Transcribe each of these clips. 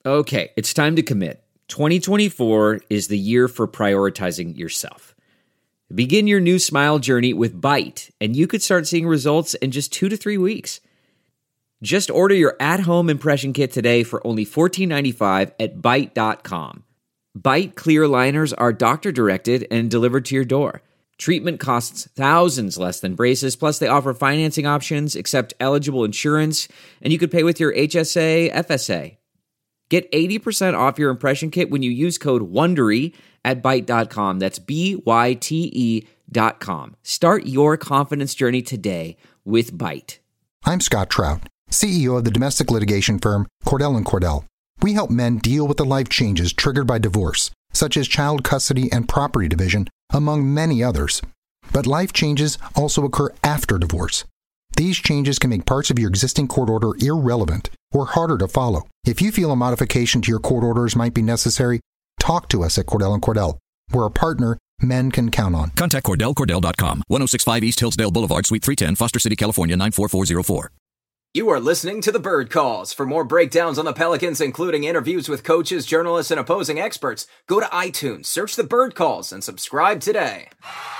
Okay, it's time to commit. 2024 is the year for prioritizing yourself. Begin your new smile journey with Byte, and you could start seeing results in just 2 to 3 weeks. Just order your at-home impression kit today for only $14.95 at Byte.com. Byte clear liners are doctor-directed and delivered to your door. Treatment costs thousands less than braces, plus they offer financing options, accept eligible insurance, and you could pay with your HSA, FSA. Get 80% off your impression kit when you use code WONDERY at Byte.com. That's BYTE.com. Start your confidence journey today with Byte. I'm Scott Trout, CEO of the domestic litigation firm Cordell & Cordell. We help men deal with the life changes triggered by divorce, such as child custody and property division, among many others. But life changes also occur after divorce. These changes can make parts of your existing court order irrelevant or harder to follow. If you feel a modification to your court orders might be necessary, talk to us at Cordell & Cordell. We're a partner men can count on. Contact CordellCordell.com, 1065 East Hillsdale Boulevard, Suite 310, Foster City, California, 94404. You are listening to The Bird Calls. For more breakdowns on the Pelicans, including interviews with coaches, journalists, and opposing experts, go to iTunes, search The Bird Calls, and subscribe today.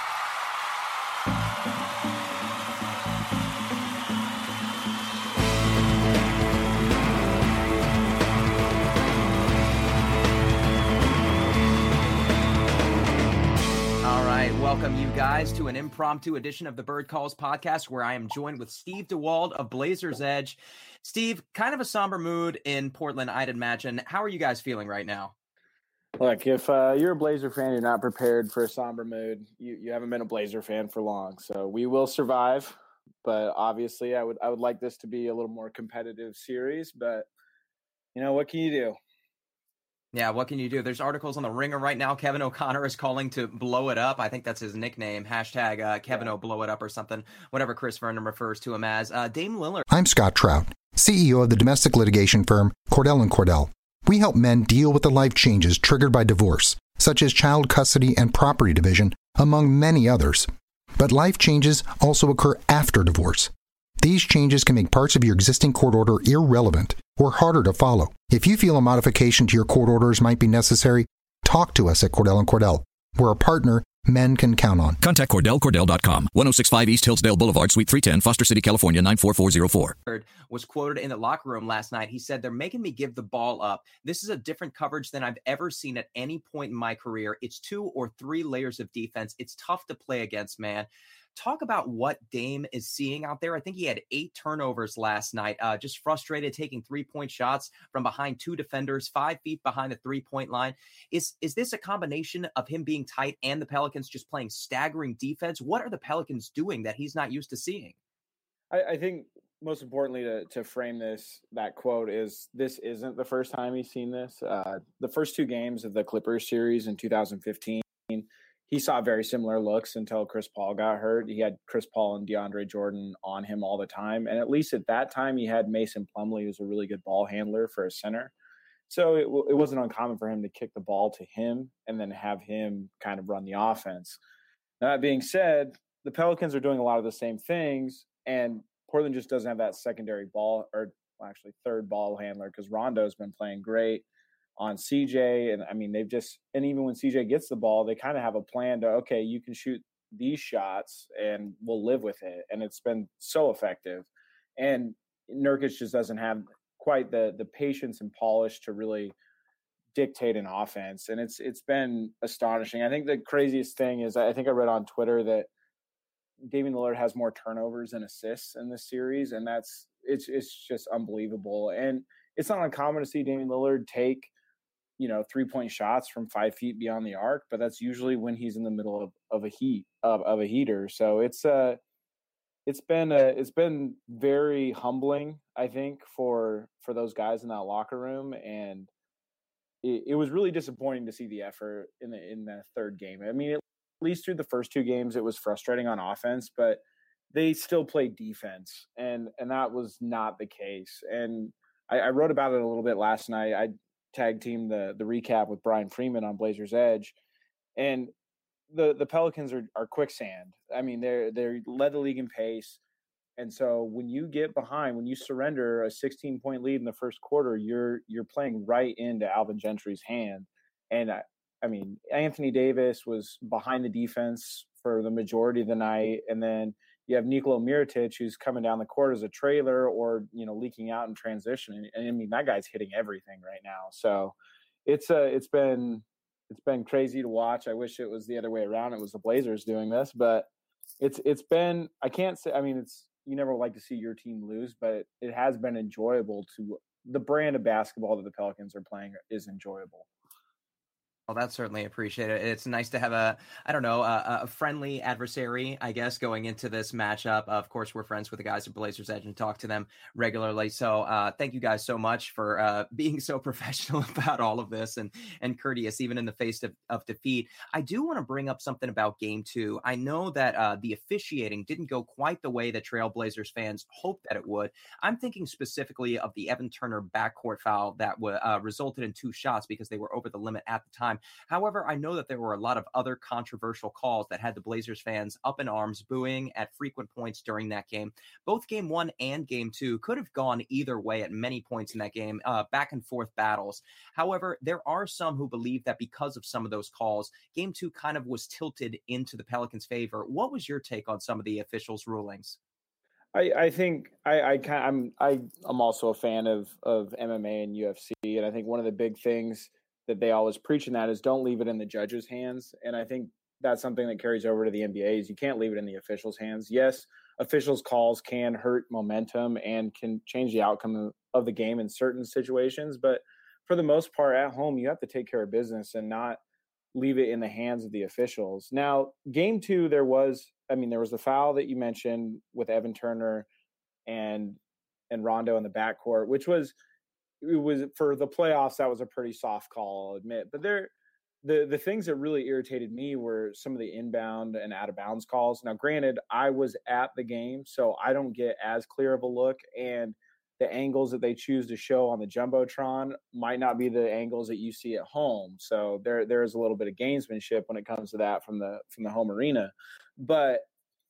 Welcome you guys to an impromptu edition of the Bird Calls podcast, where I am joined with Steve DeWald of Blazers Edge. Steve, kind of a somber mood in Portland, I'd imagine. How are you guys feeling right now? Look, if you're a Blazer fan, you're not prepared for a somber mood. You haven't been a Blazer fan for long, so we will survive. But obviously, I would like this to be a little more competitive series. But you know, what can you do? Yeah, what can you do? There's articles on the Ringer right now. Kevin O'Connor is calling to blow it up. I think that's his nickname. Hashtag Kevin O blow it up or something. Whatever Chris Vernon refers to him as. Dame Lillard. I'm Scott Trout, CEO of the domestic litigation firm Cordell & Cordell. We help men deal with the life changes triggered by divorce, such as child custody and property division, among many others. But life changes also occur after divorce. These changes can make parts of your existing court order irrelevant or harder to follow. If you feel a modification to your court orders might be necessary, talk to us at Cordell & Cordell. We're a partner men can count on. Contact CordellCordell.com, 1065 East Hillsdale Boulevard, Suite 310, Foster City, California, 94404. Was quoted in the locker room last night. He said, "They're making me give the ball up. This is a different coverage than I've ever seen at any point in my career. It's 2 or 3 layers of defense. It's tough to play against, man." Talk about what Dame is seeing out there. I think he had 8 turnovers last night, just frustrated, taking 3-point shots from behind 2 defenders, 5 feet behind the 3-point line. Is this a combination of him being tight and the Pelicans just playing staggering defense? What are the Pelicans doing that he's not used to seeing? I think most importantly to frame that quote is this isn't the first time he's seen this. The first 2 games of the Clippers series in 2015, he saw very similar looks until Chris Paul got hurt. He had Chris Paul and DeAndre Jordan on him all the time. And at least at that time, he had Mason Plumlee, who's a really good ball handler for a center. So it wasn't uncommon for him to kick the ball to him and then have him kind of run the offense. Now, that being said, the Pelicans are doing a lot of the same things, and Portland just doesn't have that secondary ball, or actually third ball handler, because Rondo's been playing great on CJ. And I mean, and even when CJ gets the ball, they kind of have a plan to, okay, you can shoot these shots and we'll live with it. And it's been so effective. And Nurkic just doesn't have quite the patience and polish to really dictate an offense. And it's been astonishing. I think the craziest thing is, I think I read on Twitter that Damian Lillard has more turnovers than assists in this series. And it's just unbelievable. And it's not uncommon to see Damian Lillard take 3-point shots from 5 feet beyond the arc, but that's usually when he's in the middle of a heater. So it's been very humbling, I think, for those guys in that locker room. And it was really disappointing to see the effort in the third game. I mean, at least through the first 2 games, it was frustrating on offense, but they still played defense, and that was not the case. And I wrote about it a little bit last night. I tag team the recap with Brian Freeman on Blazers Edge, and the Pelicans are quicksand. I mean, they led the league in pace, And so when you get behind, when you surrender a 16-point lead in the first quarter, you're playing right into Alvin Gentry's hand. And I mean, Anthony Davis was behind the defense for the majority of the night, and then you have Nikola Mirotic, who's coming down the court as a trailer or leaking out in transition. And I mean, that guy's hitting everything right now. So it's been crazy to watch. I wish it was the other way around. It was the Blazers doing this, but it's been, I can't say, I mean, you never like to see your team lose, but it has been enjoyable. To the brand of basketball that the Pelicans are playing is enjoyable. Well, that's certainly appreciated. It's nice to have a friendly adversary, I guess, going into this matchup. Of course, we're friends with the guys at Blazers Edge and talk to them regularly. So thank you guys so much for being so professional about all of this and courteous, even in the face of defeat. I do want to bring up something about Game 2. I know that the officiating didn't go quite the way that Trailblazers fans hoped that it would. I'm thinking specifically of the Evan Turner backcourt foul that resulted in 2 shots because they were over the limit at the time. However, I know that there were a lot of other controversial calls that had the Blazers fans up in arms, booing at frequent points during that game. Both Game 1 and Game 2 could have gone either way at many points in that game, back and forth battles. However, there are some who believe that because of some of those calls, Game 2 kind of was tilted into the Pelicans' favor. What was your take on some of the officials' rulings? I think I'm also a fan of MMA and UFC, and I think one of the big things that they always preach in that is don't leave it in the judges' hands. And I think that's something that carries over to the NBA is you can't leave it in the officials' hands. Yes, officials' calls can hurt momentum and can change the outcome of the game in certain situations. But for the most part, at home, you have to take care of business and not leave it in the hands of the officials. Now, Game 2, there was the foul that you mentioned with Evan Turner and Rondo in the backcourt, which was – it was for the playoffs. That was a pretty soft call, I'll admit. But the things that really irritated me were some of the inbound and out of bounds calls. Now, granted, I was at the game, so I don't get as clear of a look, and the angles that they choose to show on the Jumbotron might not be the angles that you see at home. So there is a little bit of gamesmanship when it comes to that from the home arena. But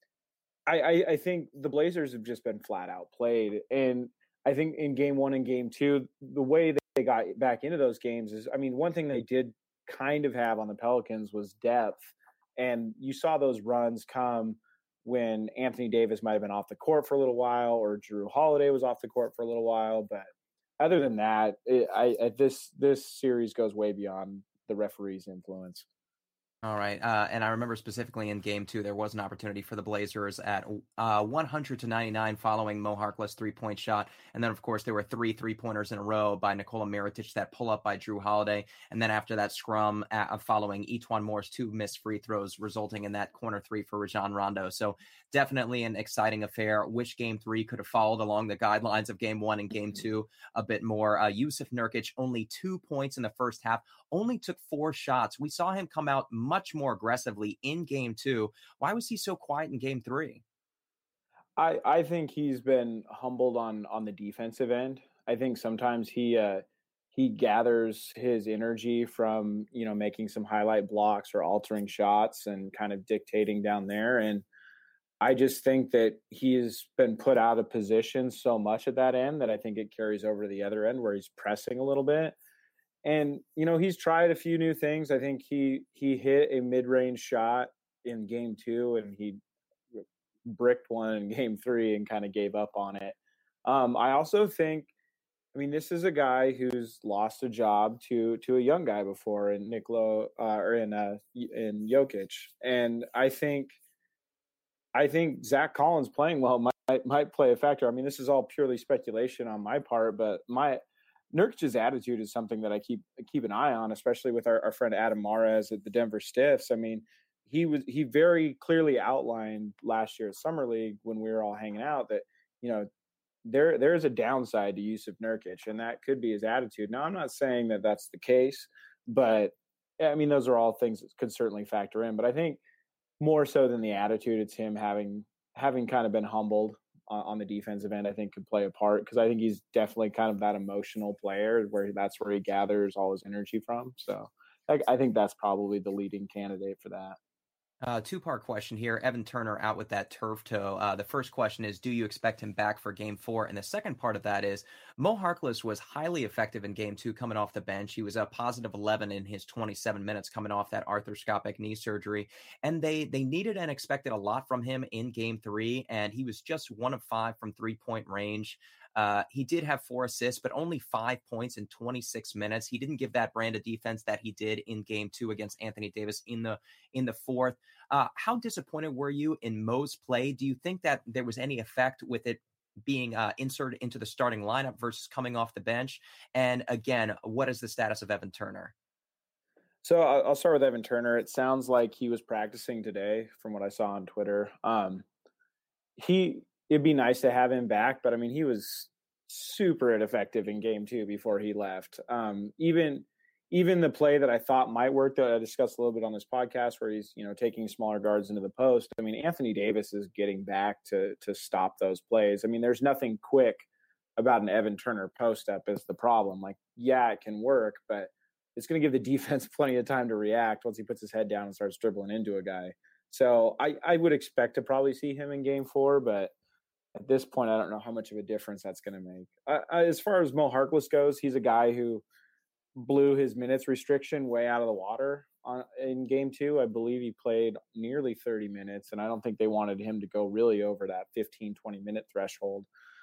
I think the Blazers have just been flat out played. And I think in Game 1 and Game 2, the way they got back into those games is, one thing they did kind of have on the Pelicans was depth. And you saw those runs come when Anthony Davis might have been off the court for a little while, or Jrue Holiday was off the court for a little while. But other than that, this series goes way beyond the referee's influence. All right. And I remember specifically in Game 2, there was an opportunity for the Blazers at 100-99 following Mo Harkless 3-point shot. And then, of course, there were 3 3-pointers in a row by Nikola Mirotic, that pull-up by Jrue Holiday. And then after that scrum following E'Twaun Moore's 2 missed free throws, resulting in that corner 3 for Rajon Rondo. So definitely an exciting affair. Wish Game 3 could have followed along the guidelines of Game 1 and Game 2 a bit more. Jusuf Nurkic, only 2 points in the first half, only took 4 shots. We saw him come out much more aggressively in Game 2. Why was he so quiet in Game 3? I think he's been humbled on the defensive end. I think sometimes he gathers his energy from, making some highlight blocks or altering shots and kind of dictating down there. And I just think that he's been put out of position so much at that end that I think it carries over to the other end where he's pressing a little bit. And, he's tried a few new things. I think he hit a mid-range shot in Game 2 and he bricked one in Game 3 and kind of gave up on it. I also think, this is a guy who's lost a job to a young guy before in in Jokic. And I think Zach Collins playing well might play a factor. This is all purely speculation on my part, but Nurkic's attitude is something that I keep an eye on, especially with our friend Adam Mares at the Denver Stiffs. He very clearly outlined last year at Summer League when we were all hanging out that, there is a downside to Jusuf Nurkic, and that could be his attitude. Now, I'm not saying that that's the case, but those are all things that could certainly factor in. But I think more so than the attitude, it's him having kind of been humbled on the defensive end, I think could play a part, because I think he's definitely kind of that emotional player where that's where he gathers all his energy from. So I think that's probably the leading candidate for that. Two-part question here. Evan Turner out with that turf toe. The first question is, do you expect him back for game 4? And the second part of that is, Mo Harkless was highly effective in game 2 coming off the bench. He was a positive 11 in his 27 minutes coming off that arthroscopic knee surgery. And they needed and expected a lot from him in game 3, and he was just 1 of 5 from three-point range. He did have 4 assists, but only 5 points in 26 minutes. He didn't give that brand of defense that he did in game 2 against Anthony Davis in the fourth. How disappointed were you in Mo's play? Do you think that there was any effect with it being inserted into the starting lineup versus coming off the bench? And again, what is the status of Evan Turner? So I'll start with Evan Turner. It sounds like he was practicing today from what I saw on Twitter. It'd be nice to have him back, but I mean, he was super ineffective in game 2 before he left. Even the play that I thought might work that I discussed a little bit on this podcast where he's, taking smaller guards into the post. I mean, Anthony Davis is getting back to stop those plays. I mean, there's nothing quick about an Evan Turner post up is the problem. Like, yeah, it can work, but it's going to give the defense plenty of time to react once he puts his head down and starts dribbling into a guy. So I would expect to probably see him in game 4, but at this point, I don't know how much of a difference that's going to make. As far as Mo Harkless goes, he's a guy who blew his minutes restriction way out of the water in game 2. I believe he played nearly 30 minutes, and I don't think they wanted him to go really over that 15, 20-minute threshold.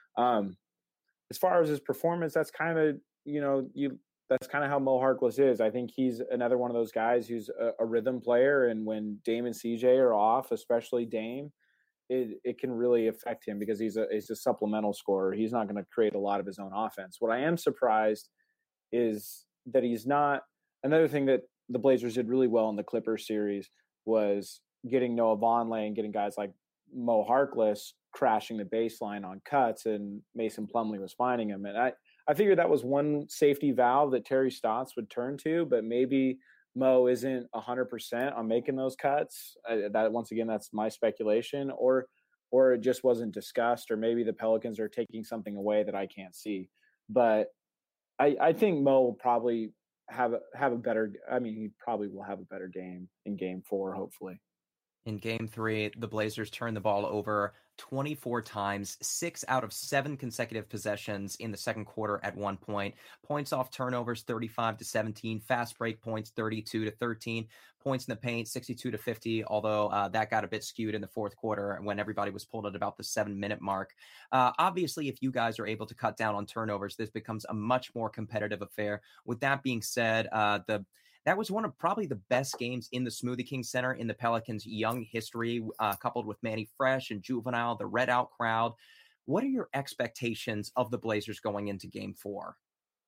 As far as his performance, that's kind of, that's kind of how Mo Harkless is. I think he's another one of those guys who's a rhythm player, and when Dame and CJ are off, especially Dame, it can really affect him because he's a supplemental scorer. He's not going to create a lot of his own offense. What I am surprised is that he's not. Another thing that the Blazers did really well in the Clippers series was getting Noah Vonleh and getting guys like Mo Harkless crashing the baseline on cuts, and Mason Plumlee was finding him. And I figured that was one safety valve that Terry Stotts would turn to, but maybe Mo isn't 100% on making those cuts. That once again, that's my speculation, or it just wasn't discussed, or maybe the Pelicans are taking something away that I can't see. But I think Mo will probably have a better. I mean, he probably will have a better game in game 4, hopefully. In game 3, the Blazers turned the ball over 24 times, 6 out of 7 consecutive possessions in the second quarter at one point. Points off turnovers, 35-17. Fast break points, 32-13. Points in the paint, 62-50, although that got a bit skewed in the fourth quarter when everybody was pulled at about the 7-minute mark. Obviously, if you guys are able to cut down on turnovers, this becomes a much more competitive affair. With that being said, that was one of probably the best games in the Smoothie King Center in the Pelicans' young history, coupled with Manny Fresh and Juvenile, the Red Out crowd. What are your expectations of the Blazers going into game 4?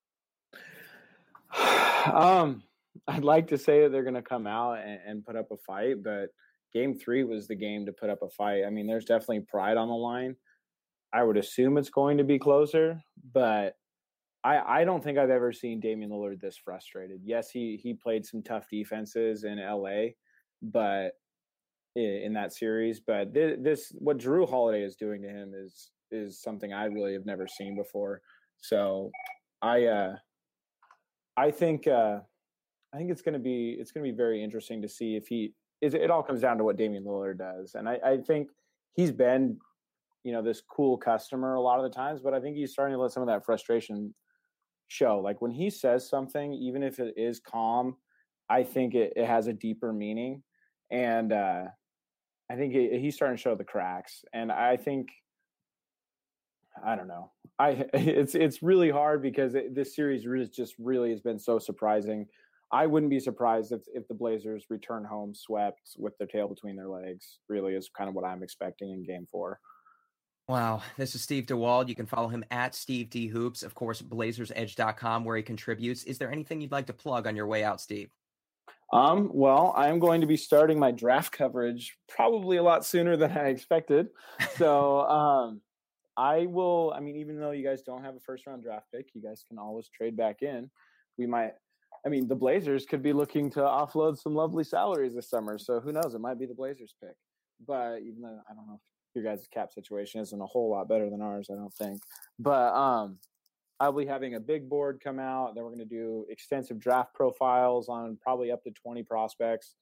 I'd like to say that they're going to come out and put up a fight, but game 3 was the game to put up a fight. I mean, there's definitely pride on the line. I would assume it's going to be closer, but I don't think I've ever seen Damian Lillard this frustrated. Yes, he played some tough defenses in LA, but in that series, but this what Jrue Holiday is doing to him is something I really have never seen before. So I think it's going to be very interesting to see if it all comes down to what Damian Lillard does. And I think he's been, this cool customer a lot of the times, but I think he's starting to let some of that frustration show. Like when he says something, even if it is calm, I think it has a deeper meaning. And I think he's starting to show the cracks. And I think, I don't know. It's really hard because this series really has been so surprising. I wouldn't be surprised if the Blazers return home swept with their tail between their legs. Really is kind of what I'm expecting in game 4. Wow. This is Steve DeWald. You can follow him at Steve D Hoops, of course, blazersedge.com, where he contributes. Is there anything you'd like to plug on your way out, Steve? Well, I'm going to be starting my draft coverage probably a lot sooner than I expected. So, I will, even though you guys don't have a first round draft pick, you guys can always trade back in. The Blazers could be looking to offload some lovely salaries this summer. So who knows? It might be the Blazers pick. But even though I don't know if your guys' cap situation isn't a whole lot better than ours, I don't think. But I'll be having a big board come out. Then we're going to do extensive draft profiles on probably up to 20 prospects.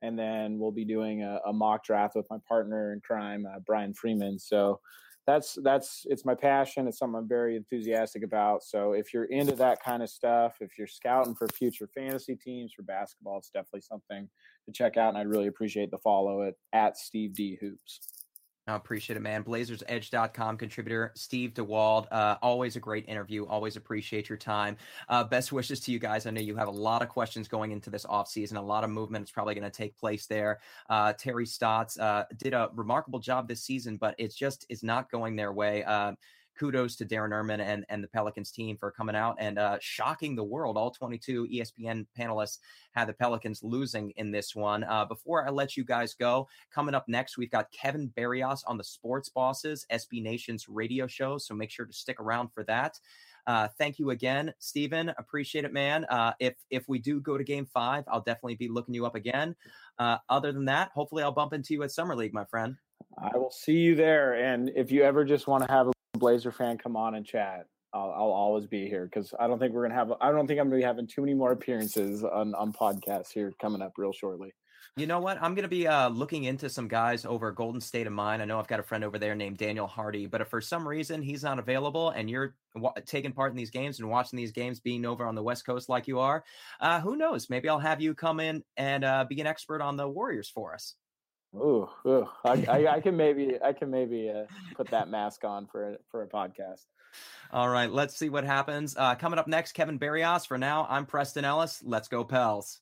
and then we'll be doing a mock draft with my partner in crime, Brian Freeman. So it's my passion. It's something I'm very enthusiastic about. So if you're into that kind of stuff, if you're scouting for future fantasy teams for basketball, it's definitely something to check out. And I'd really appreciate the follow at Steve D Hoops. I appreciate it, man. BlazersEdge.com contributor Steve DeWald. Always a great interview. Always appreciate your time. Best wishes to you guys. I know you have a lot of questions going into this offseason. A lot of movement is probably going to take place there. Terry Stotts did a remarkable job this season, but it's not going their way. Kudos to Darren Erman and the Pelicans team for coming out and shocking the world. All 22 ESPN panelists had the Pelicans losing in this one. Before I let you guys go, coming up next, we've got Kevin Barrios on the Sports Bosses, SB Nation's radio show, so make sure to stick around for that. Thank you again, Steven. Appreciate it, man. If we do go to Game 5, I'll definitely be looking you up again. Other than that, hopefully I'll bump into you at Summer League, my friend. I will see you there. And if you ever just want to have a Blazer fan come on and chat, I'll always be here, because I don't think I'm going to be having too many more appearances on podcasts here coming up real shortly. You know what? I'm going to be looking into some guys over Golden State of Mine. I know I've got a friend over there named Daniel Hardy, but if for some reason he's not available and you're taking part in these games and watching these games, being over on the West Coast like you are, who knows? Maybe I'll have you come in and be an expert on the Warriors for us. Ooh. I can maybe put that mask on for a podcast. All right, let's see what happens. Coming up next, Kevin Barrios. For now, I'm Preston Ellis. Let's go, Pels.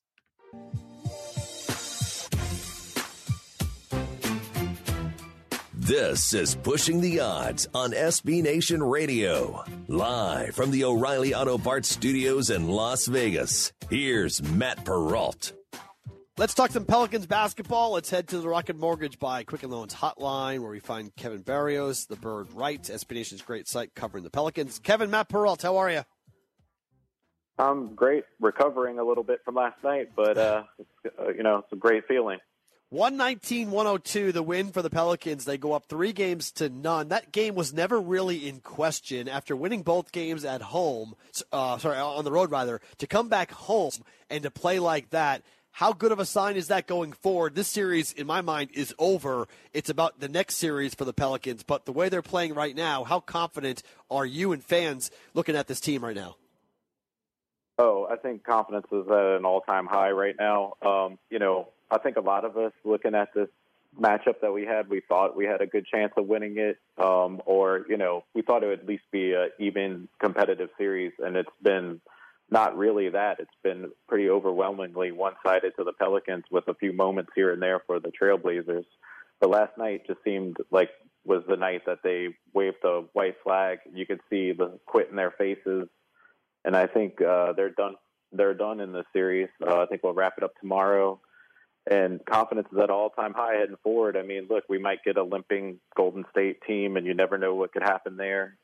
This is Pushing the Odds on SB Nation Radio. Live from the O'Reilly Auto Parts Studios in Las Vegas. Here's Matt Perrault. Let's talk some Pelicans basketball. Let's head to the Rocket Mortgage by Quicken Loans hotline, where we find Kevin Barrios, the Bird Right, SB Nation's great site covering the Pelicans. Kevin, Matt Perrault, how are you? I'm great, recovering a little bit from last night, but it's a great feeling. 119-102, the win for the Pelicans. They go up 3-0. That game was never really in question after winning both games at home. On the road rather, to come back home and to play like that. How good of a sign is that going forward? This series, in my mind, is over. It's about the next series for the Pelicans. But the way they're playing right now, how confident are you and fans looking at this team right now? Oh, I think confidence is at an all-time high right now. I think a lot of us looking at this matchup that we thought we had a good chance of winning it. We thought it would at least be an even competitive series, and it's been not really that. It's been pretty overwhelmingly one-sided to the Pelicans, with a few moments here and there for the Trailblazers. But last night just seemed like was the night that they waved the white flag. You could see the quit in their faces, and I think they're done. They're done in this series. I think we'll wrap it up tomorrow, and confidence is at an all-time high heading forward. I mean, look, we might get a limping Golden State team, and you never know what could happen there.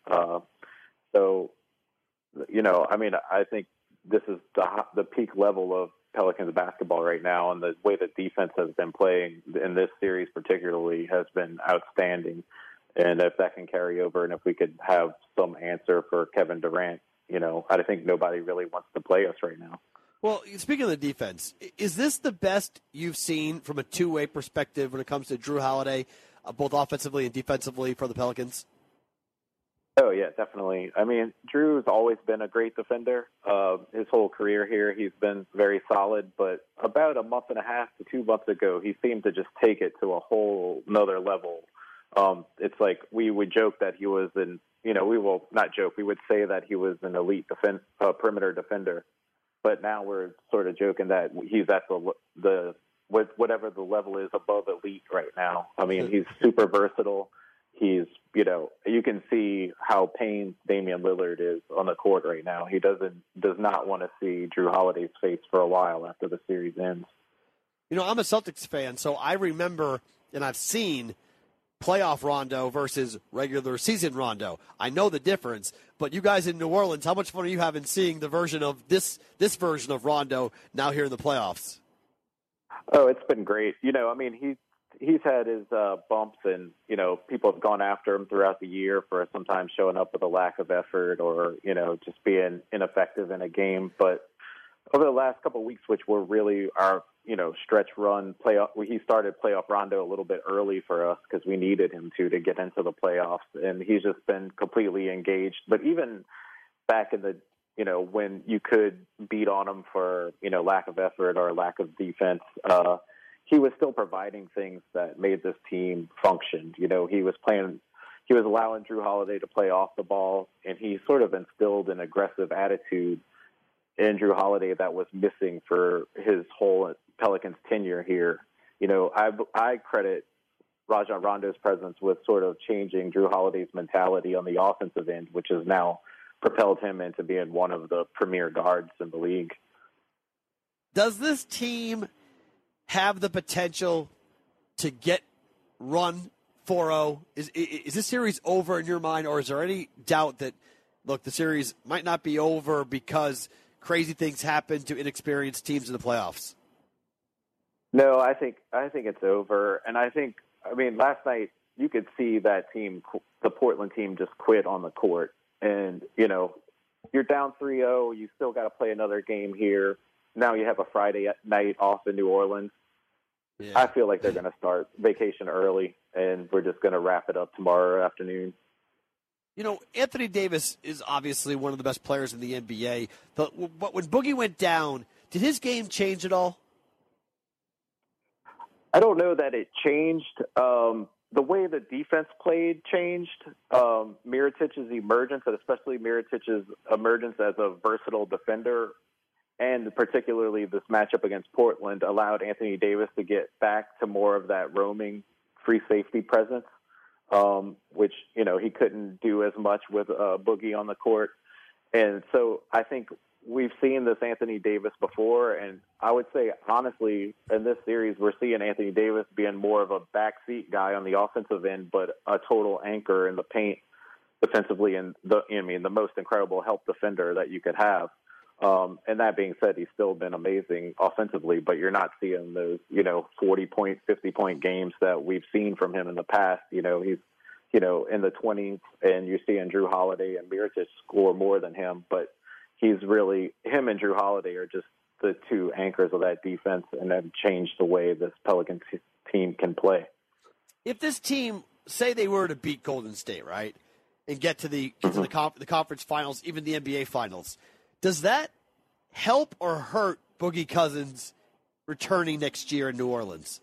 I think this is the peak level of Pelicans basketball right now, and the way that defense has been playing in this series particularly has been outstanding. And if that can carry over, and if we could have some answer for Kevin Durant, I think nobody really wants to play us right now. Well, speaking of the defense, is this the best you've seen from a two-way perspective when it comes to Jrue Holiday, both offensively and defensively for the Pelicans? Oh, yeah, definitely. I mean, Drew's always been a great defender. His whole career here, he's been very solid. But about a month and a half to 2 months ago, he seemed to just take it to a whole nother level. It's like we would joke that he was we will not joke. We would say that he was an elite perimeter defender. But now we're sort of joking that he's at the whatever the level is above elite right now. I mean, he's super versatile. He's, you can see how pained Damian Lillard is on the court right now. He does not want to see Jrue Holiday's face for a while after the series ends. I'm a Celtics fan, so I remember and I've seen playoff Rondo versus regular season Rondo. I know the difference, but you guys in New Orleans, how much fun are you having seeing the version of this version of Rondo now here in the playoffs? Oh, it's been great. He's had his bumps, and, people have gone after him throughout the year for sometimes showing up with a lack of effort or, just being ineffective in a game. But over the last couple of weeks, which were really our stretch run playoff. He started playoff Rondo a little bit early for us because we needed him to get into the playoffs, and he's just been completely engaged. But even back in the, when you could beat on him for, lack of effort or lack of defense, he was still providing things that made this team function. He was allowing Drew Holiday to play off the ball, and he sort of instilled an aggressive attitude in Drew Holiday that was missing for his whole Pelicans tenure here. I credit Rajon Rondo's presence with sort of changing Drew Holiday's mentality on the offensive end, which has now propelled him into being one of the premier guards in the league. Does this team have the potential to get run 4-0? Is this series over in your mind, or is there any doubt that, look, the series might not be over because crazy things happen to inexperienced teams in the playoffs? No, I think it's over. And last night you could see that team, the Portland team, just quit on the court. And, you're down 3-0. You still got to play another game here. Now you have a Friday night off in New Orleans. Yeah. I feel like they're going to start vacation early, and we're just going to wrap it up tomorrow afternoon. Anthony Davis is obviously one of the best players in the NBA. But when Boogie went down, did his game change at all? I don't know that it changed. The way the defense played changed. Mirotich's emergence, and especially Mirotich's emergence as a versatile defender, and particularly this matchup against Portland, allowed Anthony Davis to get back to more of that roaming free safety presence, which, he couldn't do as much with Boogie on the court. And so I think we've seen this Anthony Davis before, and I would say, honestly, in this series, we're seeing Anthony Davis being more of a backseat guy on the offensive end, but a total anchor in the paint defensively, and the most incredible help defender that you could have. And that being said, he's still been amazing offensively, but you're not seeing those, 40-point, 50-point games that we've seen from him in the past. He's, in the 20s, and you're seeing Drew Holiday and Mirotic score more than him, but him and Drew Holiday are just the two anchors of that defense, and have changed the way this Pelicans team can play. If this team, say they were to beat Golden State, right, and get to the conference finals, even the NBA finals, does that help or hurt Boogie Cousins returning next year in New Orleans?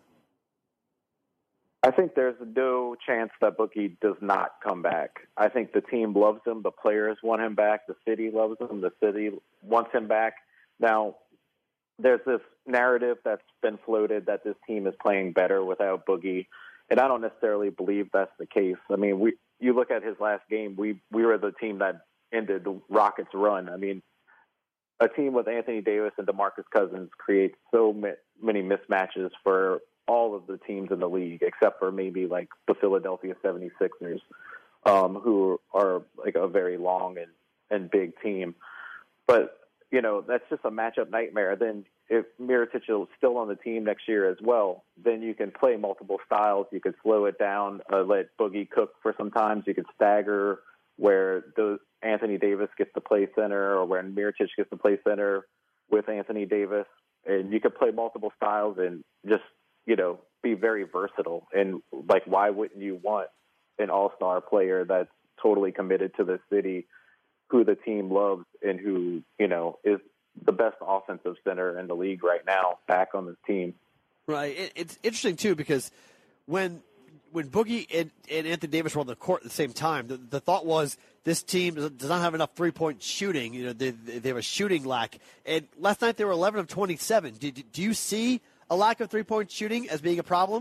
I think there's no chance that Boogie does not come back. I think the team loves him. The players want him back. The city loves him. The city wants him back. Now, there's this narrative that's been floated that this team is playing better without Boogie, and I don't necessarily believe that's the case. I mean, you look at his last game, we were the team that ended the Rockets' run. I mean, a team with Anthony Davis and DeMarcus Cousins creates so many mismatches for all of the teams in the league, except for maybe like the Philadelphia 76ers, who are like a very long and big team. But, that's just a matchup nightmare. Then if Mirotic is still on the team next year as well, then you can play multiple styles. You could slow it down, let Boogie cook for some times. You could stagger where Anthony Davis gets to play center, or when Mirotic gets to play center with Anthony Davis. And you could play multiple styles and just, be very versatile. And, why wouldn't you want an all-star player that's totally committed to the city, who the team loves, and who, is the best offensive center in the league right now, back on this team? Right. It's interesting, too, because when Boogie and Anthony Davis were on the court at the same time, the thought was this team does not have enough three-point shooting. They have a shooting lack. And last night they were 11 of 27. Do you see a lack of three-point shooting as being a problem?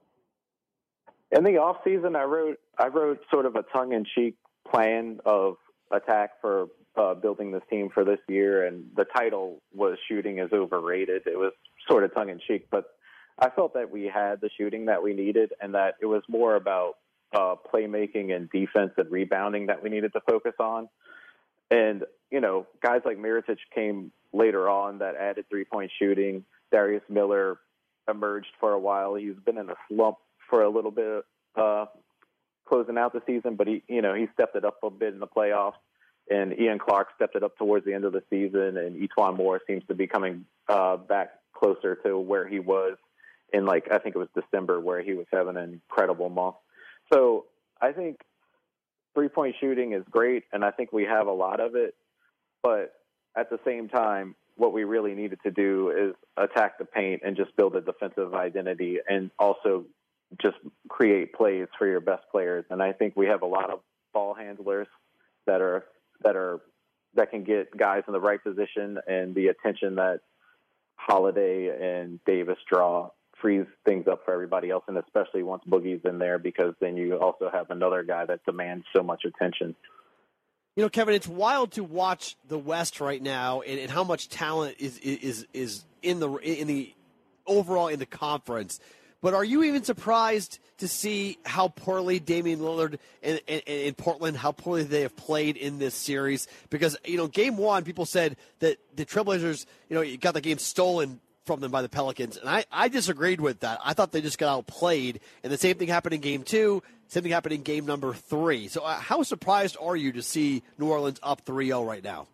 In the offseason, I wrote sort of a tongue-in-cheek plan of attack for building this team for this year, and the title was "Shooting is Overrated." It was sort of tongue-in-cheek, but I felt that we had the shooting that we needed, and that it was more about playmaking and defense and rebounding that we needed to focus on. And, guys like Mirotic came later on that added three-point shooting. Darius Miller emerged for a while. He's been in a slump for a little bit closing out the season, but he stepped it up a bit in the playoffs. And Ian Clark stepped it up towards the end of the season, and Etuan Moore seems to be coming back closer to where he was in, like, I think it was December, where he was having an incredible month. So I think three-point shooting is great, and I think we have a lot of it. But at the same time, what we really needed to do is attack the paint and just build a defensive identity, and also just create plays for your best players. And I think we have a lot of ball handlers that can get guys in the right position, and the attention that Holiday and Davis draw frees things up for everybody else, and especially once Boogie's in there, because then you also have another guy that demands so much attention. You know, Kevin, it's wild to watch the West right now, and how much talent is in the overall in the conference. But are you even surprised to see how poorly Damian Lillard and in Portland, how poorly they have played in this series? Because, you know, game one, people said that the Trailblazers, you know, got the game stolen from them by the Pelicans, and I disagreed with that. I thought they just got outplayed, and the same thing happened in game two, same thing happened in game number 3. So how surprised are you to see New Orleans up 3-0 right now?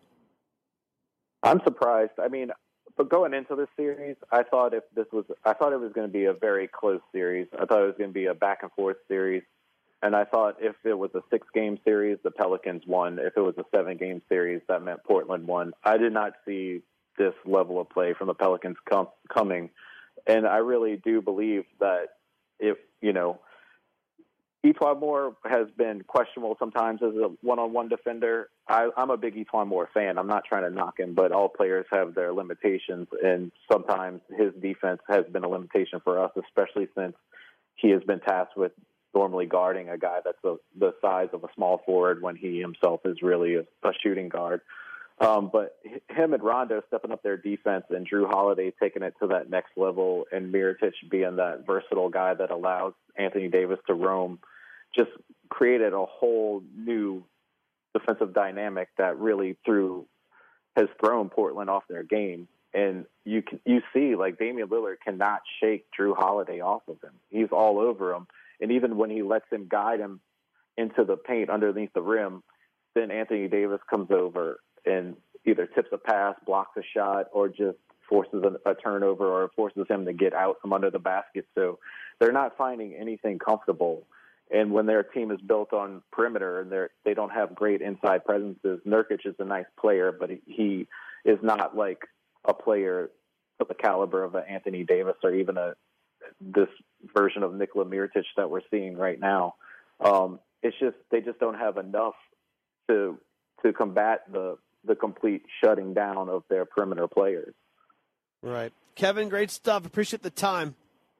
I'm surprised. I mean, but going into this series, I thought it was going to be a very close series. I thought it was going to be a back and forth series. And I thought if it was a 6-game series, the Pelicans won. If it was a 7-game series, that meant Portland won. I did not see this level of play from the Pelicans coming. And I really do believe that if, you know, Etuan Moore has been questionable sometimes as a one-on-one defender. I'm a big Etuan Moore fan. I'm not trying to knock him, but all players have their limitations, and sometimes his defense has been a limitation for us, especially since he has been tasked with normally guarding a guy that's the size of a small forward when he himself is really a shooting guard. But him and Rondo stepping up their defense, and Drew Holiday taking it to that next level, and Mirotic being that versatile guy that allows Anthony Davis to roam, just created a whole new defensive dynamic that really has thrown Portland off their game. And you see, like, Damian Lillard cannot shake Drew Holiday off of him. He's all over him. And even when he lets him guide him into the paint underneath the rim, then Anthony Davis comes over and either tips a pass, blocks a shot, or just forces a turnover, or forces him to get out from under the basket. So they're not finding anything comfortable. And when their team is built on perimeter and they don't have great inside presences, Nurkic is a nice player, but he is not like a player of the caliber of Anthony Davis, or even this version of Nikola Mirotic that we're seeing right now. It's just they just don't have enough to combat the complete shutting down of their perimeter players. Right. Kevin, great stuff. Appreciate the time.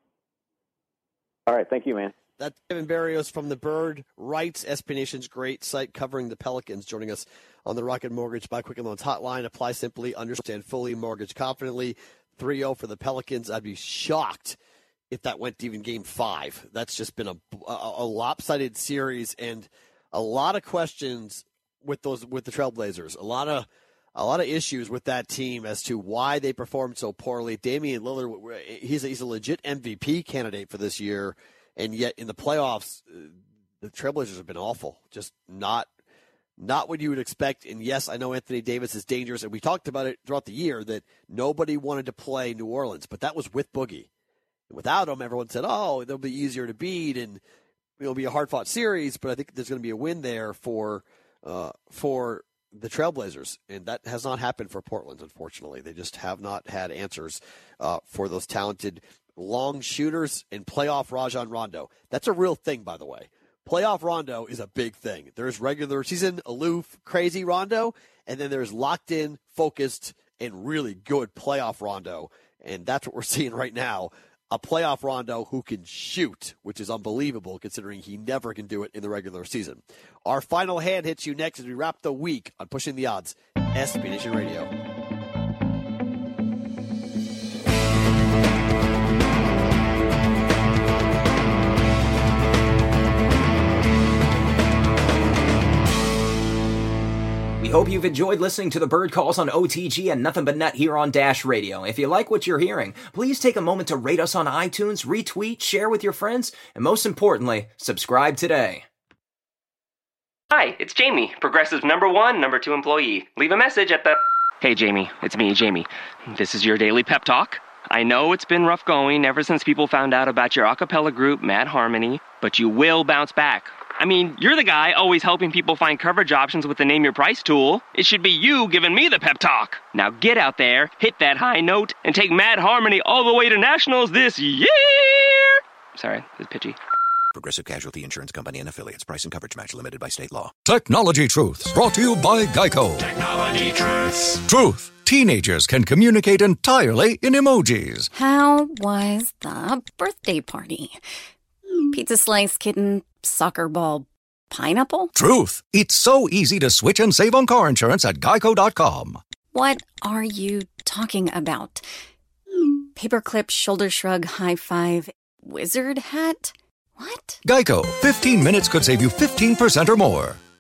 All right. Thank you, man. That's Kevin Barrios from the Bird Rights, SB Nation's great site covering the Pelicans, joining us on the Rocket Mortgage by Quicken Loans hotline. Apply simply, understand fully, mortgage confidently. 3-0 for the Pelicans. I'd be shocked if that went to even Game 5. That's just been a lopsided series, and a lot of questions with the Trailblazers. A lot of issues with that team as to why they performed so poorly. Damian Lillard, he's a legit MVP candidate for this year. And yet in the playoffs, the Trailblazers have been awful. Just not what you would expect. And yes, I know Anthony Davis is dangerous. And we talked about it throughout the year that nobody wanted to play New Orleans, but that was with Boogie. And without him, everyone said, oh, they'll be easier to beat and it'll be a hard-fought series. But I think there's going to be a win there for the Trailblazers. And that has not happened for Portland, unfortunately. They just have not had answers for those talented long shooters and playoff Rajon Rondo. That's a real thing, by the way. Playoff Rondo is a big thing. There's regular season, aloof, crazy Rondo, and then there's locked in, focused, and really good playoff Rondo. And that's what we're seeing right now. A playoff Rondo who can shoot, which is unbelievable considering he never can do it in the regular season. Our final hand hits you next as we wrap the week on Pushing the Odds, SB Nation Radio. Hope you've enjoyed listening to the Bird Calls on OTG and Nothing But Net here on Dash Radio. If you like what you're hearing, please take a moment to rate us on iTunes, retweet, share with your friends, and most importantly, subscribe today. Hi, it's Jamie, Progressive's number 2 employee. Leave a message at the... Hey, Jamie, it's me, Jamie. This is your daily pep talk. I know it's been rough going ever since people found out about your a cappella group, Mad Harmony, but you will bounce back. I mean, you're the guy always helping people find coverage options with the Name Your Price tool. It should be you giving me the pep talk. Now get out there, hit that high note, and take Mad Harmony all the way to nationals this year! Sorry, this is pitchy. Progressive Casualty Insurance Company and Affiliates. Price and coverage match limited by state law. Technology Truths, brought to you by Geico. Technology Truths. Truth. Teenagers can communicate entirely in emojis. How was the birthday party? Pizza slice, kitten, soccer ball, pineapple? Truth. It's so easy to switch and save on car insurance at Geico.com. What are you talking about? Paperclip, shoulder shrug, high five, wizard hat? What? Geico. 15 minutes could save you 15% or more.